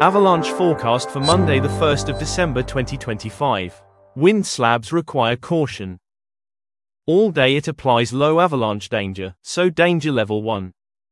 Avalanche forecast for Monday the 1st of December 2025. Wind slabs require caution. All day it applies low avalanche danger, so danger level 1.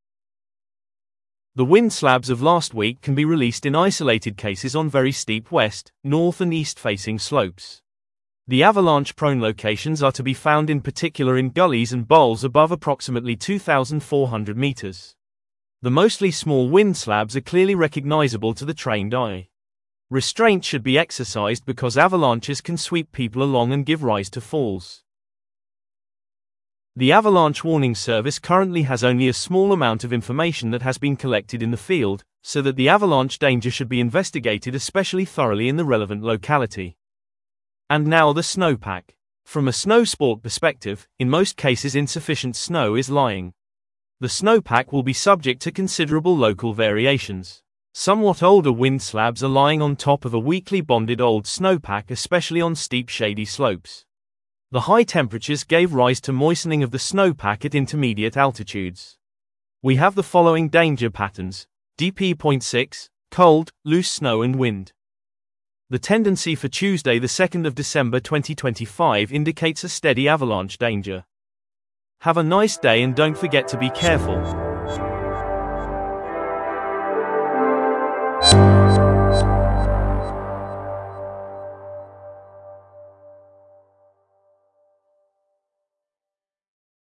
The wind slabs of last week can be released in isolated cases on very steep west, north and east facing slopes. The avalanche-prone locations are to be found in particular in gullies and bowls above approximately 2,400 meters. The mostly small wind slabs are clearly recognizable to the trained eye. Restraint should be exercised because avalanches can sweep people along and give rise to falls. The Avalanche Warning Service currently has only a small amount of information that has been collected in the field, so that the avalanche danger should be investigated especially thoroughly in the relevant locality. And now the snowpack. From a snow sport perspective, in most cases insufficient snow is lying. The snowpack will be subject to considerable local variations. Somewhat older wind slabs are lying on top of a weakly bonded old snowpack, especially on steep shady slopes. The high temperatures gave rise to moistening of the snowpack at intermediate altitudes. We have the following danger patterns: DP.6, cold, loose snow and wind. The tendency for Tuesday the 2nd of December 2025 indicates a steady avalanche danger. Have a nice day and don't forget to be careful.